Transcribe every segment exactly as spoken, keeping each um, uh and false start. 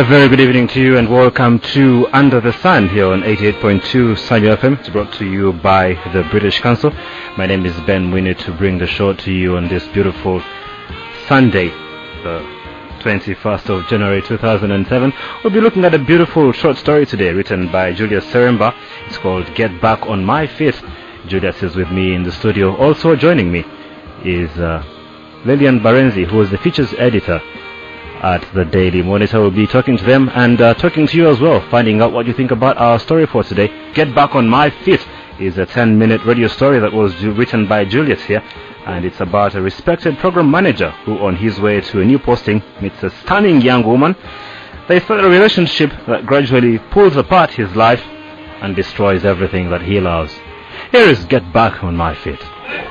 A very good evening to you and welcome to Under the Sun here on eighty-eight point two Sanyo F M. It's brought to you by the British Council. My name is Ben Winnie to bring the show to you on this beautiful Sunday, the twenty-first of January two thousand seven. We'll be looking at a beautiful short story today written by Julius Seremba. It's called Get Back on My Feet. Julius is with me in the studio. Also joining me is uh, Lillian Barenzi, who is the features editor at the Daily Monitor. We'll be talking to them and uh, talking to you as well, finding out what you think about our story for today. Get Back on My Feet is a ten-minute radio story that was written by Julius here, and it's about a respected program manager who, on his way to a new posting, meets a stunning young woman. They start a relationship that gradually pulls apart his life and destroys everything that he loves. Here is Get Back on My Feet.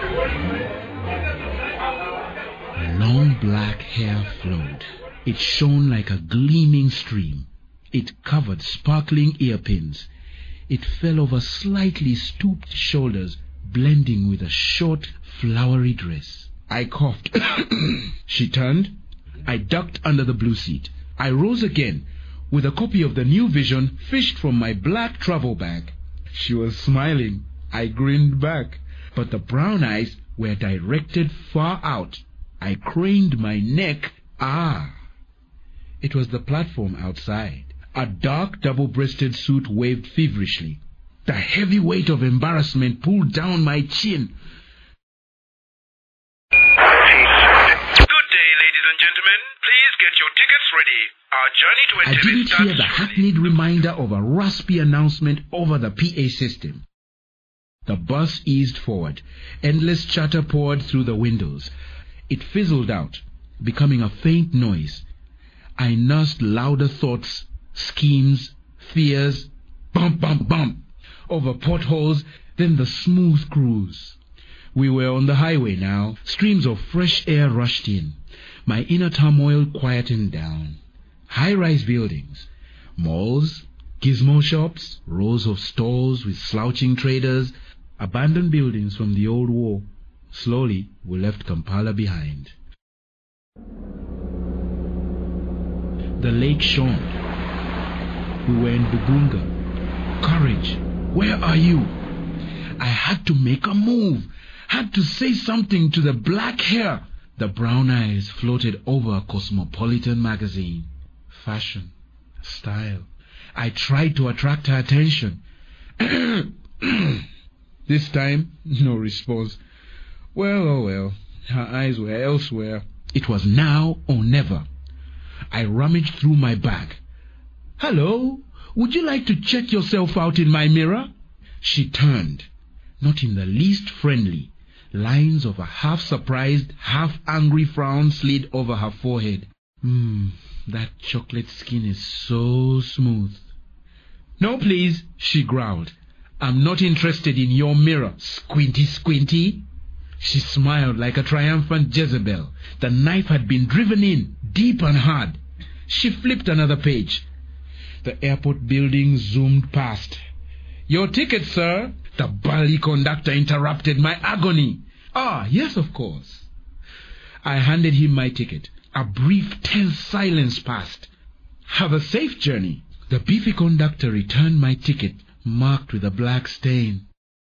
Long black hair flowed. It shone like a gleaming stream. It covered sparkling earpins. It fell over slightly stooped shoulders, blending with a short, flowery dress. I coughed. She turned. I ducked under the blue seat. I rose again, with a copy of the New Vision fished from my black travel bag. She was smiling. I grinned back, but the brown eyes were directed far out. I craned my neck. Ah! It was the platform outside. A dark double-breasted suit waved feverishly. The heavy weight of embarrassment pulled down my chin. Good day, ladies and gentlemen. Please get your tickets ready. Our journey to I Entebbe didn't starts hear the hackneyed reminder of a raspy announcement over the P A system. The bus eased forward. Endless chatter poured through the windows. It fizzled out, becoming a faint noise. I nursed louder thoughts, schemes, fears, bump, bump, bump, over potholes, then the smooth cruise. We were on the highway now. Streams of fresh air rushed in. My inner turmoil quietened down. High-rise buildings, malls, gizmo shops, rows of stalls with slouching traders, abandoned buildings from the old war. Slowly, we left Kampala behind. The lake shone. We were in Bubunga. Courage, where are you? I had to make a move. Had to say something to the black hair. The brown eyes floated over a Cosmopolitan magazine. Fashion, style. I tried to attract her attention. This time, no response. Well, oh well, her eyes were elsewhere. It was now or never. I rummaged through my bag. Hello, would you like to check yourself out in my mirror? She turned, not in the least friendly. Lines of a half-surprised, half-angry frown slid over her forehead. Hmm, that chocolate skin is so smooth. No, please, she growled. I'm not interested in your mirror, squinty squinty. She smiled like a triumphant Jezebel. The knife had been driven in, deep and hard. She flipped another page. The airport building zoomed past. Your ticket, sir. The burly conductor interrupted my agony. Ah, yes, of course. I handed him my ticket. A brief, tense silence passed. Have a safe journey. The beefy conductor returned my ticket, marked with a black stain.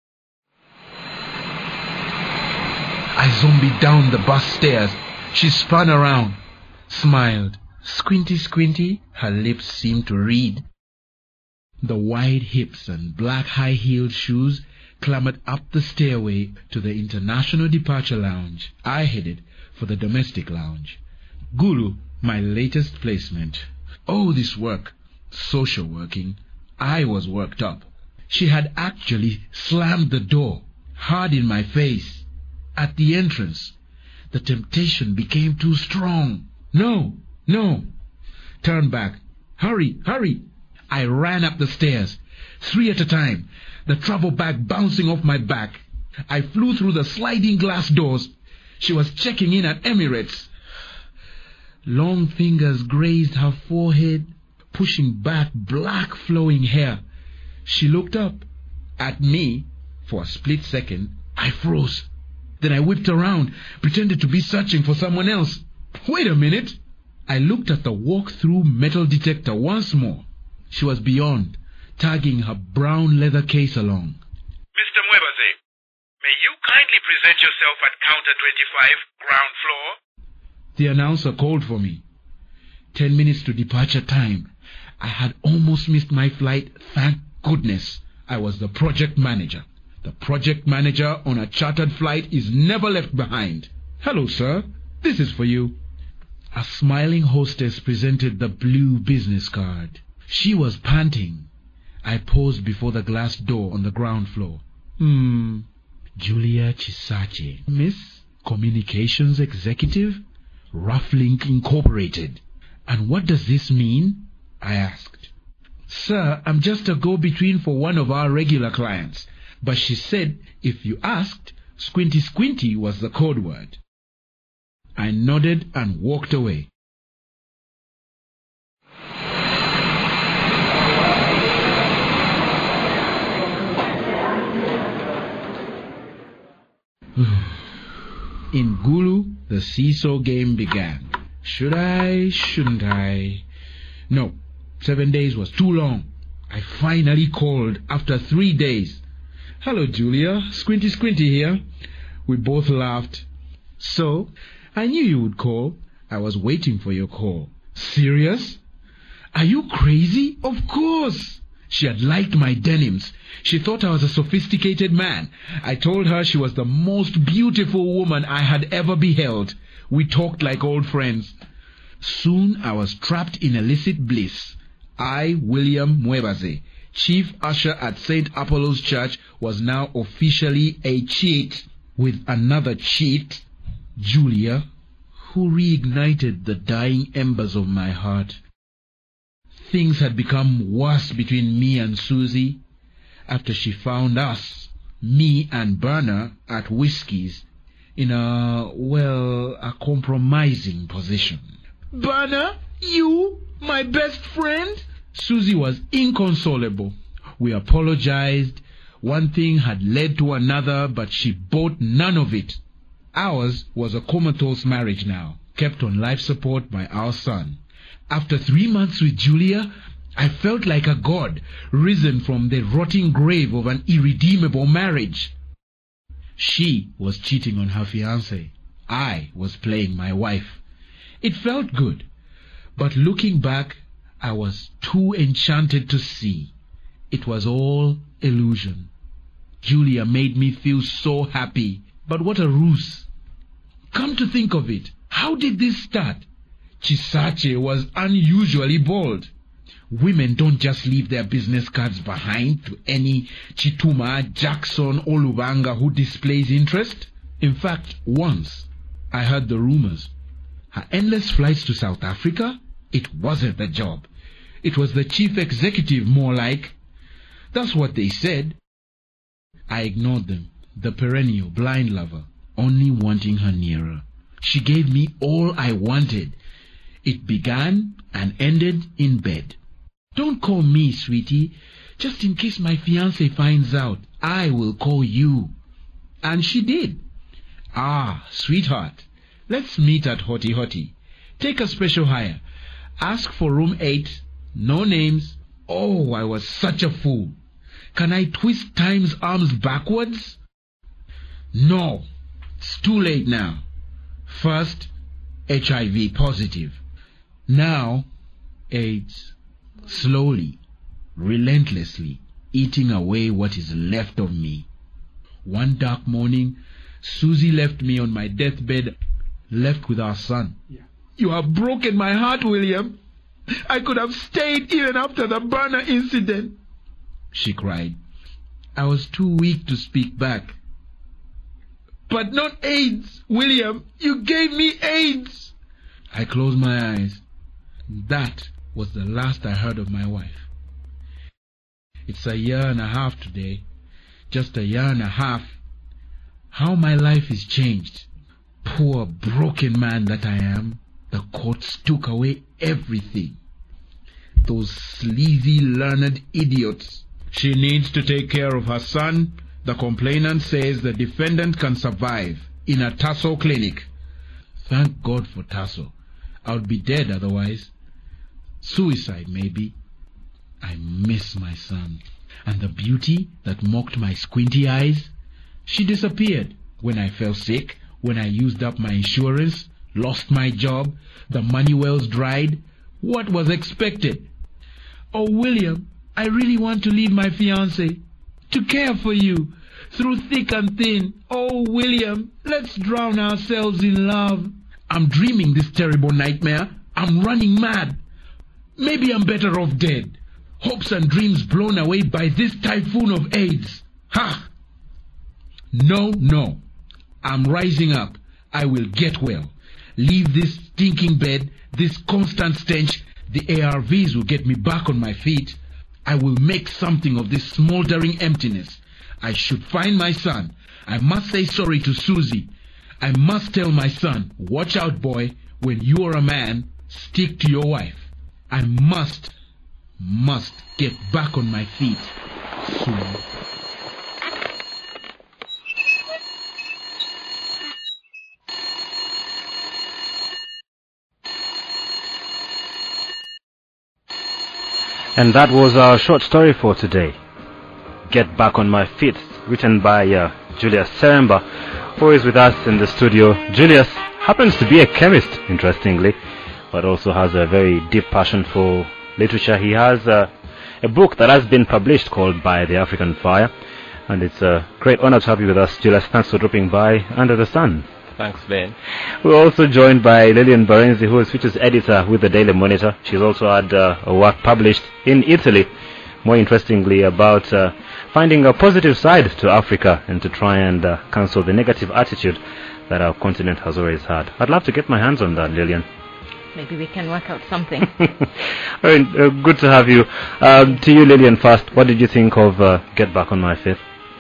I zombied down the bus stairs. She spun around, smiled. Squinty, squinty, her lips seemed to read. The wide hips and black high-heeled shoes clambered up the stairway to the International Departure Lounge. I headed for the Domestic Lounge. Gulu, my latest placement. Oh, this work. Social working. I was worked up. She had actually slammed the door, hard in my face. At the entrance, the temptation became too strong. No, no. Turn back. Hurry, hurry. I ran up the stairs, three at a time, the travel bag bouncing off my back. I flew through the sliding glass doors. She was checking in at Emirates. Long fingers grazed her forehead, pushing back black flowing hair. She looked up at me. For a split second, I froze. Then I whipped around, pretended to be searching for someone else. Wait a minute. I looked at the walk-through metal detector once more. She was beyond, tagging her brown leather case along. Mister Mwebase, may you kindly present yourself at counter twenty-five, ground floor? The announcer called for me. Ten minutes to departure time. I had almost missed my flight. Thank goodness I was the project manager. The project manager on a chartered flight is never left behind. Hello, sir. This is for you. A smiling hostess presented the blue business card. She was panting. I paused before the glass door on the ground floor. Hmm. Julia Chisache. Miss Communications Executive? Roughlinc Incorporated. And what does this mean? I asked. Sir, I'm just a go-between for one of our regular clients. But she said if you asked, Squinty Squinty was the code word. I nodded and walked away. In Gulu, the seesaw game began. Should I, shouldn't I? No, seven days was too long. I finally called after three days. Hello, Julia. Squinty Squinty here. We both laughed. So, I knew you would call. I was waiting for your call. Serious? Are you crazy? Of course. She had liked my denims. She thought I was a sophisticated man. I told her she was the most beautiful woman I had ever beheld. We talked like old friends. Soon I was trapped in illicit bliss. I, William Mwebase, chief usher at Saint Apollo's Church, was now officially a cheat with another cheat, Julia, who reignited the dying embers of my heart. Things had become worse between me and Susie after she found us, me and Berner, at Whiskey's in a, well, a compromising position. Berner, you, my best friend? Susie was inconsolable. We apologized. One thing had led to another, but she bought none of it. Ours was a comatose marriage now, kept on life support by our son. After three months with Julia, I felt like a god, risen from the rotting grave of an irredeemable marriage. She was cheating on her fiancé. I was playing my wife. It felt good, but looking back, I was too enchanted to see. It was all illusion. Julia made me feel so happy, but what a ruse. Come to think of it, how did this start? Chisache was unusually bold. Women don't just leave their business cards behind to any Chituma, Jackson, or Lubanga who displays interest. In fact, once I heard the rumors. Her endless flights to South Africa? It wasn't the job. It was the chief executive, more like. That's what they said. I ignored them, the perennial blind lover, only wanting her nearer. She gave me all I wanted. It began and ended in bed. Don't call me, sweetie. Just in case my fiancé finds out, I will call you. And she did. Ah, sweetheart, let's meet at Hoti Hoti. Take a special hire. Ask for room eight. No names. Oh, I was such a fool. Can I twist time's arms backwards? No, it's too late now. First, H I V positive. Now, AIDS. Slowly, relentlessly, eating away what is left of me. One dark morning, Susie left me on my deathbed, left with our son. Yeah. You have broken my heart, William. I could have stayed even after the Berner incident, she cried. I was too weak to speak back. But not AIDS, William. You gave me AIDS. I closed my eyes. That was the last I heard of my wife. It's a year and a half today. Just a year and a half. How my life is changed. Poor broken man that I am. The courts took away everything. Those sleazy learned idiots. She needs to take care of her son. The complainant says the defendant can survive in a Tasso clinic. Thank God for Tasso. I would be dead otherwise. Suicide, maybe. I miss my son. And the beauty that mocked my squinty eyes? She disappeared when I fell sick, when I used up my insurance, lost my job, the money wells dried. What was expected? Oh, William, I really want to leave my fiancé, to care for you, through thick and thin. Oh, William, let's drown ourselves in love. I'm dreaming this terrible nightmare. I'm running mad. Maybe I'm better off dead. Hopes and dreams blown away by this typhoon of AIDS. Ha! No, no. I'm rising up. I will get well. Leave this stinking bed, this constant stench. The A R Vs will get me back on my feet. I will make something of this smoldering emptiness. I should find my son. I must say sorry to Susie. I must tell my son, watch out, boy. When you are a man, stick to your wife. I must, must get back on my feet soon. And that was our short story for today. Get Back on My Feet, written by uh, Julius Seremba, who is with us in the studio. Julius happens to be a chemist, interestingly, but also has a very deep passion for literature. He has uh, a book that has been published called By the African Fire, and it's a great honor to have you with us, Julius. Thanks for dropping by Under the Sun. Thanks, Ben. We're also joined by Lillian Barenzi, who is features editor with the Daily Monitor. She's also had uh, a work published in Italy, more interestingly, about uh, finding a positive side to Africa and to try and uh, cancel the negative attitude that our continent has always had. I'd love to get my hands on that, Lillian. Maybe we can work out something. All right, uh, good to have you. Um, to you, Lillian, first, what did you think of uh, Get Back on My Feet?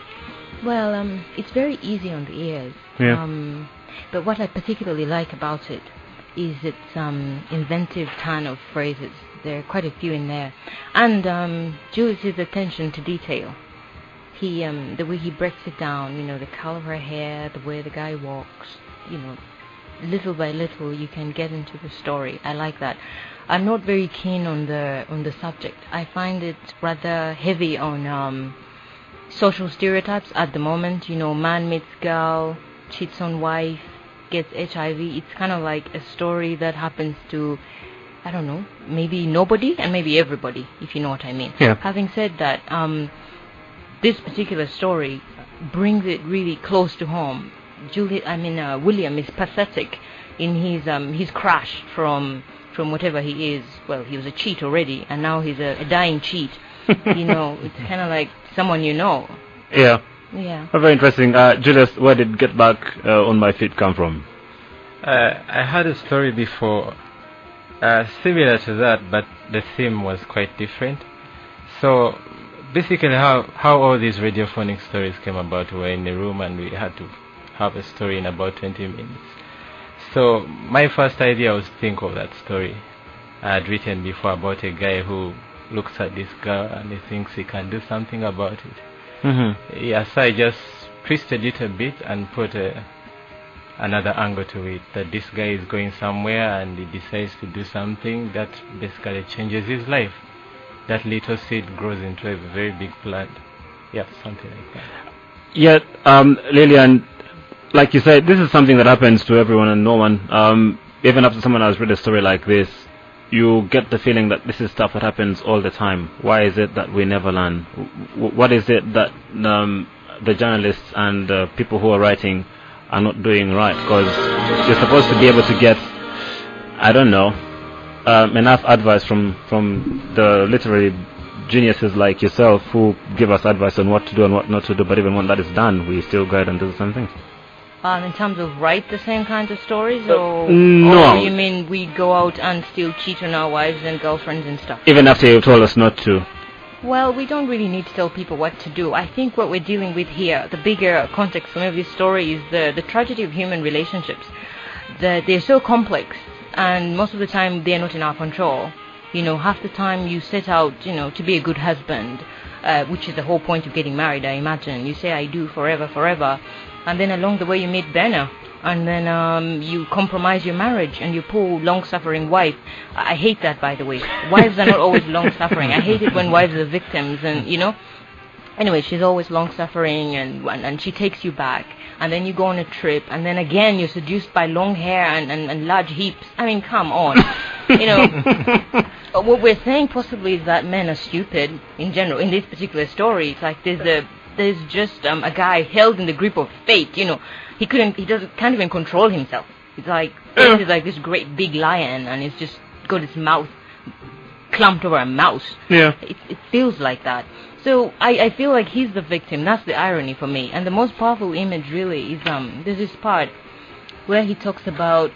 Well, um, it's very easy on the ears. Yeah. Um, but what I particularly like about it is its um, inventive turn of phrases. There are quite a few in there. And um, Julius's attention to detail. He, um, the way he breaks it down, you know, the color of her hair, the way the guy walks, you know, little by little you can get into the story. I like that. I'm not very keen on the on the subject. I find it rather heavy on um, social stereotypes at the moment. You know, man meets girl, cheats on wife, gets H I V. It's kind of like a story that happens to, I don't know, maybe nobody and maybe everybody, if you know what I mean. Yeah. Having said that, um, this particular story brings it really close to home. Julie, I mean, uh, William is pathetic in his um, his crash from from whatever he is. Well, he was a cheat already, and now he's a, a dying cheat. You know, it's kind of like someone you know. Yeah. Yeah. Oh, very interesting. Uh, Julius, where did Get Back uh, on My Feet come from? Uh, I had a story before, uh, similar to that, but the theme was quite different. So, basically how, how all these radiophonic stories came about, we were in a room and we had to have a story in about twenty minutes. So, my first idea was to think of that story I had written before about a guy who looks at this girl and he thinks he can do something about it. Mm-hmm. Yeah, so I just twisted it a bit and put a, another angle to it, that this guy is going somewhere and he decides to do something that basically changes his life. That little seed grows into a very big plant. Yeah, something like that. Yeah, um, Lillian, like you said, this is something that happens to everyone and no one. Um, even after someone has read a story like this, you get the feeling that this is stuff that happens all the time. Why is it that we never learn? W- what is it that um, the journalists and uh, people who are writing are not doing right? Because you're supposed to be able to get, I don't know, um, enough advice from, from the literary geniuses like yourself who give us advice on what to do and what not to do, but even when that is done, we still go ahead and do the same thing. Um, in terms of write the same kinds of stories, or, no. or you mean we go out and still cheat on our wives and girlfriends and stuff? Even after you've told us not to. Well, we don't really need to tell people what to do. I think what we're dealing with here, the bigger context for every story, is the, the tragedy of human relationships. The, they're so complex, and most of the time they're not in our control. You know, half the time you set out, you know, to be a good husband, uh, which is the whole point of getting married, I imagine. You say, I do, forever, forever. And then along the way you meet Benna, and then um, you compromise your marriage and you pull long-suffering wife. I hate that, by the way. Wives are not always long-suffering. I hate it when wives are victims, and you know. Anyway, she's always long-suffering, and, and and she takes you back, and then you go on a trip, and then again you're seduced by long hair and, and, and large hips. I mean, come on. You know, what we're saying possibly is that men are stupid in general. In this particular story, it's like there's a there's just um, a guy held in the grip of fate. You know, he couldn't, he doesn't, can't even control himself. It's like this is like this great big lion, and it's just got his mouth clumped over a mouse. Yeah, it, it feels like that. So I, I feel like he's the victim. That's the irony for me. And the most powerful image really is um there's this part where he talks about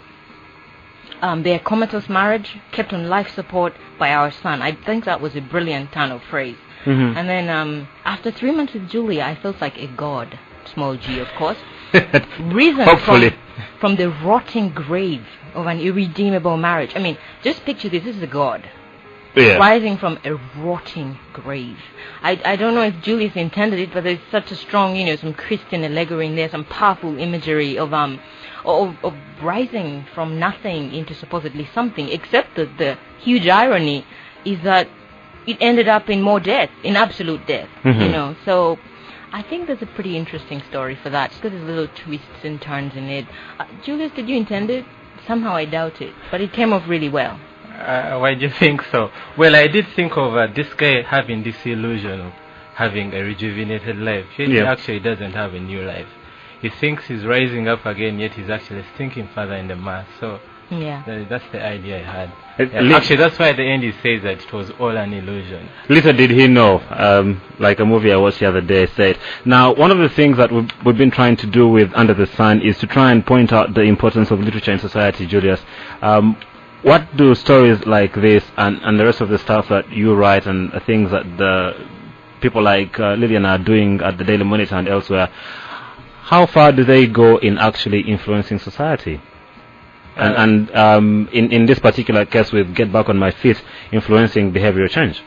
um their comatose marriage kept on life support by our son. I think that was a brilliant turn of phrase. Mm-hmm. And then um after three months with Julia, I felt like a god, small g of course. Reason Hopefully. From, from the rotting grave of an irredeemable marriage. I mean, just picture this. This is a god. Yeah. Rising from a rotting grave. I, I don't know if Julius intended it, but there's such a strong, you know, some Christian allegory in there, some powerful imagery of um of, of rising from nothing into supposedly something, except that the huge irony is that it ended up in more death, in absolute death, Mm-hmm. you know. So I think there's a pretty interesting story for that. It's got these little twists and turns in it. Uh, Julius, did you intend it? Somehow I doubt it, but it came off really well. Uh, why do you think so? Well, I did think of uh, this guy having this illusion of having a rejuvenated life. Yet he Yeah. actually doesn't have a new life. He thinks he's rising up again, yet he's actually sinking further in the mass. So Yeah. th- that's the idea I had. It- Yeah, li- actually, that's why at the end he says that it was all an illusion. Little did he know, um, like a movie I watched the other day said. Now, one of the things that we've, we've been trying to do with Under the Sun is to try and point out the importance of literature in society, Julius. Um, what do stories like this and, and the rest of the stuff that you write and the things that the people like uh, Lillian are doing at the Daily Monitor and elsewhere, how far do they go in actually influencing society? And, Uh, and um, in, in this particular case with Get Back on My Feet, influencing behavioral change?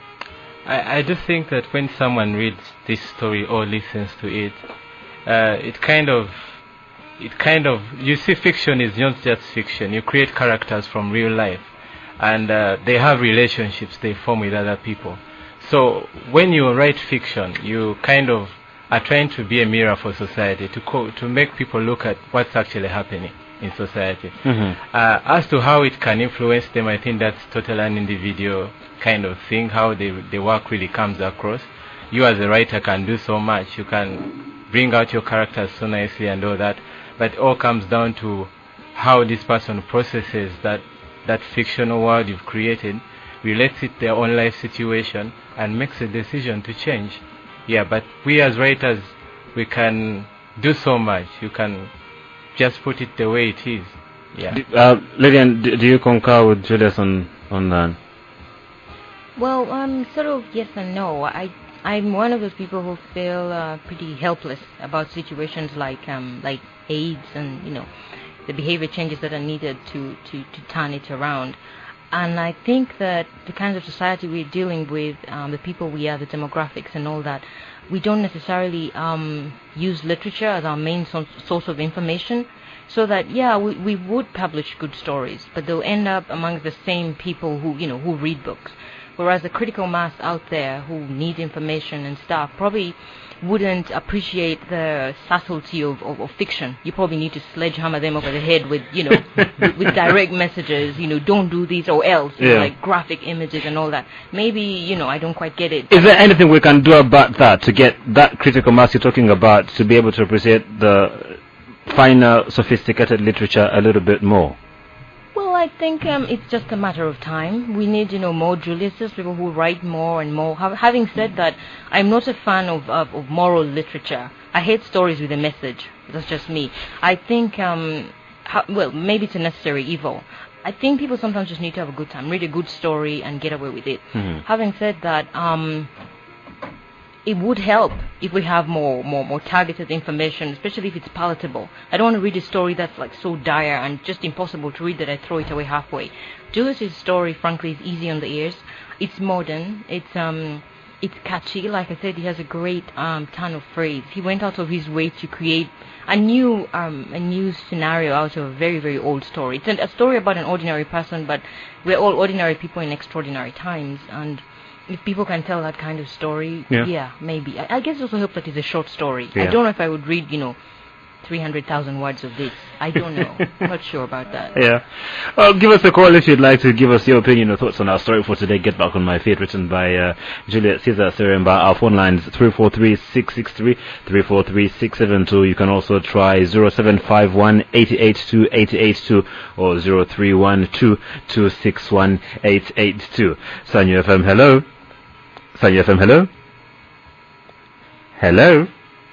I, I do think that when someone reads this story or listens to it, uh, it kind of, it kind of, you see, fiction is not just fiction. You create characters from real life, and uh, they have relationships they form with other people. So when you write fiction, you kind of are trying to be a mirror for society, to co- to make people look at what's actually happening in society. Mm-hmm. Uh, as to how it can influence them, I think that's totally an individual kind of thing. How they, the work really comes across. You as a writer can do so much. You can bring out your characters so nicely and all that. But it all comes down to how this person processes that, that fictional world you've created, relates it to their own life situation, and makes a decision to change. Yeah, but we as writers, we can do so much. You can just put it the way it is. Yeah. D- Uh, Lillian, do, do you concur with Julius on, on that? Well, um, sort of yes and no. I I'm one of those people who feel uh, pretty helpless about situations like um like AIDS and you know the behavior changes that are needed to to to turn it around. And I think that the kinds of society we're dealing with, um, the people we are, the demographics and all that, we don't necessarily um, use literature as our main so- source of information. So that, yeah, we, we would publish good stories, but they'll end up among the same people who, you know, who read books. Whereas the critical mass out there who need information and stuff probably wouldn't appreciate the subtlety of, of, of fiction. You probably need to sledgehammer them over the head with, you know, with, with direct messages, you know, don't do this or else, you know, Yeah. like graphic images and all that. Maybe, you know, I don't quite get it. Is there anything we can do about that to get that critical mass you're talking about to be able to appreciate the finer, sophisticated literature a little bit more? Well, I think um, it's just a matter of time. We need, you know, more Juliuses, people who write more and more. Ha- having said that, I'm not a fan of, of, of moral literature. I hate stories with a message. That's just me. I think, um, ha- well, maybe it's a necessary evil. I think people sometimes just need to have a good time, read a good story and get away with it. Mhm. Having said that, um, it would help if we have more, more, more targeted information, especially if it's palatable. I don't want to read a story that's like so dire and just impossible to read that I throw it away halfway. Julius's story, frankly, is easy on the ears. It's modern. It's um, it's catchy. Like I said, he has a great um, ton of phrase. He went out of his way to create a new um, a new scenario out of a very, very old story. It's an, a story about an ordinary person, but we're all ordinary people in extraordinary times. And if people can tell that kind of story, yeah, yeah maybe. I, I guess it also helps that it's a short story. Yeah. I don't know if I would read, you know, three hundred thousand words of this. I don't know. I'm not sure about that. Yeah. Well, give us a call if you'd like to give us your opinion or thoughts on our story for today. Get Back on My Feet, written by uh, Juliet Caesar Seremba. Our phone line is three four three, six six three, three four three, six seven two. You can also try zero seven five one, eight eight two, eight eight two or zero three one two, two six one, eight eight two. Sanyo F M, hello. Sanyo F M, hello. Hello.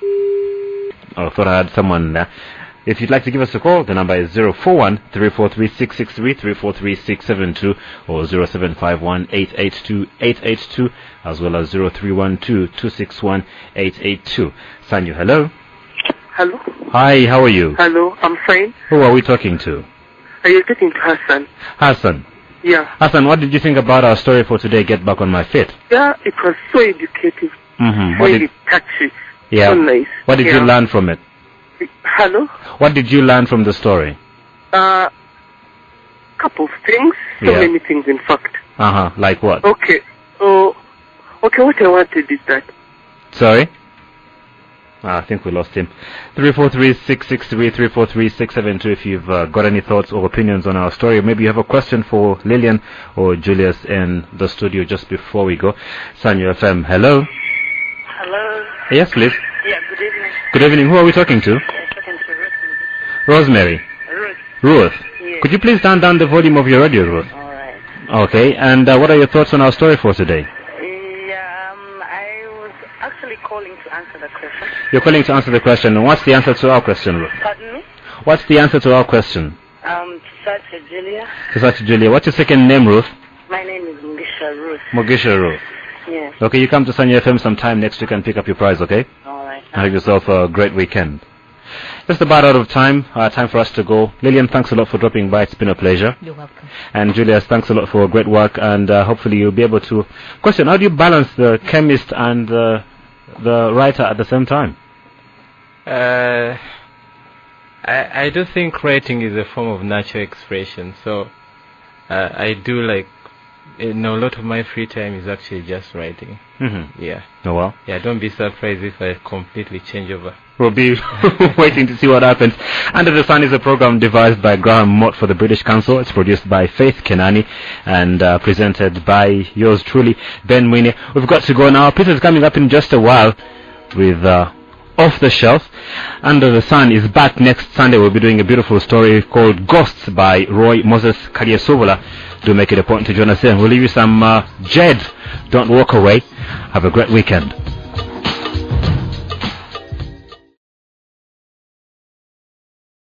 Oh, I thought I had someone there. If you'd like to give us a call, the number is zero four one, three four three, six six three, three four three, six seven two or zero seven five one, eight eight two, eight eight two, as well as zero three one two, two six one, eight eight two. Sanyu, hello. Hello. Hi, how are you? Hello, I'm fine. Who are we talking to? Are you talking to Hassan? Hassan. Yeah. Hassan, what did you think about our story for today, Get Back on My Feet? Yeah, it was so educative. Mm-hmm. What Really did, touchy. yeah. So nice. What did yeah. you learn from it? Hello? What did you learn from the story? Uh, couple of things. So Yeah. many things, in fact. Uh-huh, like what? Okay. Oh, okay, what I wanted is that. Sorry? Ah, I think we lost him. three four three, six six three, three four three, six seven two if you've uh, got any thoughts or opinions on our story. Maybe you have a question for Lillian or Julius in the studio just before we go. Sanyo F M, hello? Hello. Yes, please. Yeah, good evening. Good evening. Who are we talking to? Yeah, talking to Ruth. Rosemary. Ruth. Ruth. Yes. Could you please turn down the volume of your radio, Ruth? All right. Okay, and uh, what are your thoughts on our story for today? Yeah, um, I was actually calling to answer the question. You're calling to answer the question. And what's the answer to our question, Ruth? Pardon me? What's the answer to our question? Um, Sacha Julia. Sacha Julia. What's your second name, Ruth? My name is Mugisha Ruth. Mogisha Ruth. Yes. Okay, you come to Sanyo F M sometime next week and pick up your prize, okay? All right. Have yourself a great weekend. Just about out of time. Uh, time for us to go. Lillian, thanks a lot for dropping by. It's been a pleasure. You're welcome. And Julius, thanks a lot for great work. And uh, hopefully you'll be able to... Question, how do you balance the chemist and uh, the writer at the same time? Uh, I I do think writing is a form of natural expression. So uh, I do like, you know, a lot of my free time is actually just writing. Mm-hmm. Yeah. Oh, well. Yeah, don't be surprised if I completely change over. We'll be waiting to see what happens. Under the Sun is a program devised by Graham Mott for the British Council. It's produced by Faith Kenani and uh, presented by yours truly, Ben Mwine. We've got to go now. Peter's coming up in just a while with uh, Off the Shelf. Under the Sun is back next Sunday. We'll be doing a beautiful story called Ghosts by Roy Moses Kariasovola. Do make it a point to join us then. We'll leave you some uh, Jed. Don't walk away. Have a great weekend.